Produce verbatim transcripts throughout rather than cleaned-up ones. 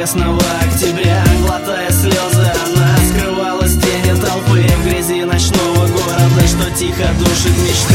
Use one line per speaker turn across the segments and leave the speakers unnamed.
пресного октября. Глотая слезы, она скрывалась в тени толпы, в грязи ночного города, что тихо душит мечты.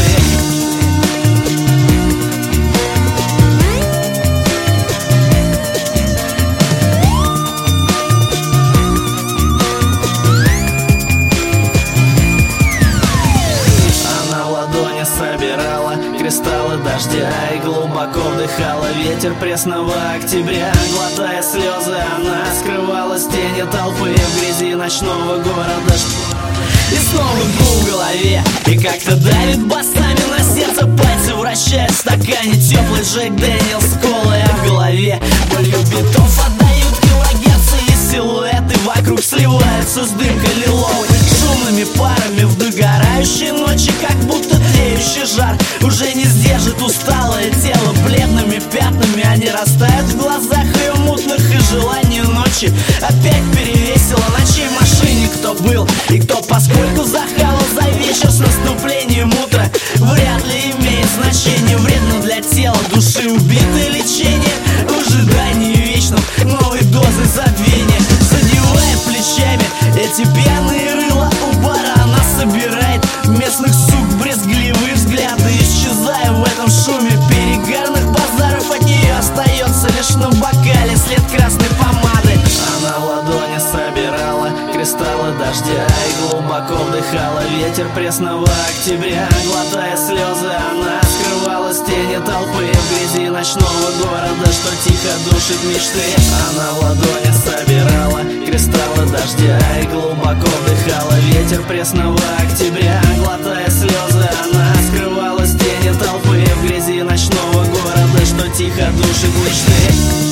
Собирала кристаллы дождя и глубоко вдыхала ветер пресного октября. Глотая слезы, она скрывалась в тени толпы, в грязи ночного города. И снова гул в голове, и как-то давит басами на сердце. Пальцы вращают в стакане теплый Джек Дэниелс с колой, а в голове болью битов отдают килогерцы, и силуэты вокруг сливаются с дымкой лиловой, шумными парами в догорающей ночи, как будто тлеющий жар уже не сдержит усталое тело. Бледными пятнами они растают в глазах ее мутных, и желание ночи опять перевесило на чьей машине кто был и кто поскольку захавал за вечер с наступлением утра, вряд ли имеет значение. Вредно для тела, души убитое лечение в ожидании вечном новой дозы забвения. Задевая плечами эти пьяные рыла у бара, она собирает местных сук брезгливые взгляды, исчезая в этом шуме перегарных базаров. От нее остается лишь на бокале след красной помады. Она в ладони собирала кристаллы дождя и глубоко вдыхала ветер пресного октября. Глотая слезы, она скрывалась в тени толпы, в грязи ночного города, что тихо душит мечты. Она в ладони собирала кристаллы дождя и глубоко вдыхала ветер пресного октября. Глотая слезы, она скрывалась в тени толпы, в грязи ночного города, что тихо душит мечты.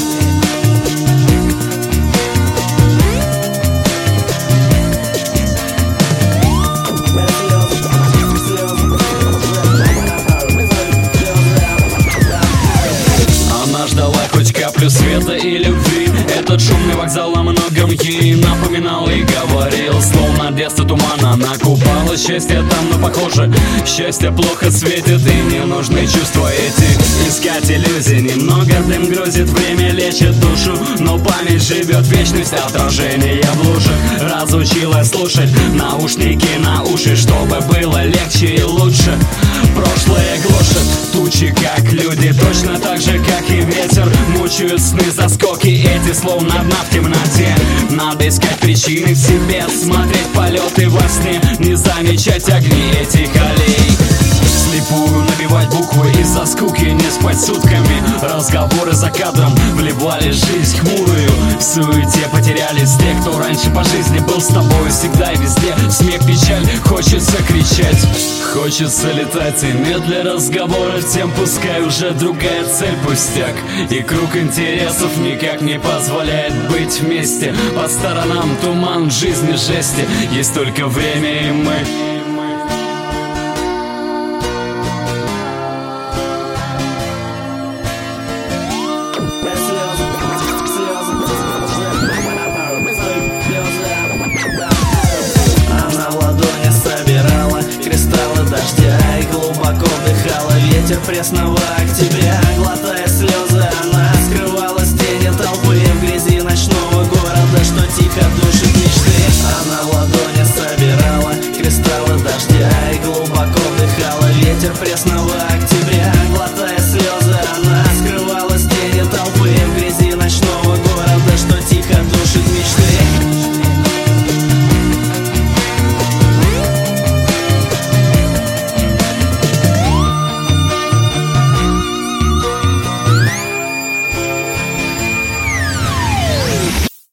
Каплю света и любви. Этот шумный вокзал о многом ей напоминал и говорил, словно детство тумана. Она купала счастье там, но похоже, счастье плохо светит, и не нужны чувства эти искать иллюзий. Немного дым грузит, время лечит душу, но память живет, вечность отражения в луже. Разучила слушать наушники на уши, чтобы было легче и лучше. Прошлое глушит тучи, как люди, точно так же, как и ветер. Мучают сны, заскоки эти, словно дна в темноте. Надо искать причины в себе, смотреть полеты во сне, не замечать огни этих аллей. Вслепую набивать буквы из-за скуки, не спать сутками. Разговоры за кадром вливали жизнь хмурую. В суете потерялись те, кто раньше по жизни был с тобой всегда и везде. Смех, печаль, хочется кричать, хочется летать. И нет для разговоров тем, пускай уже другая цель, пустяк. И круг интересов никак не позволяет быть вместе. По сторонам туман, в жизни жести, есть только время и мы.
Кристаллы дождя и глубоко вдыхала ветер пресного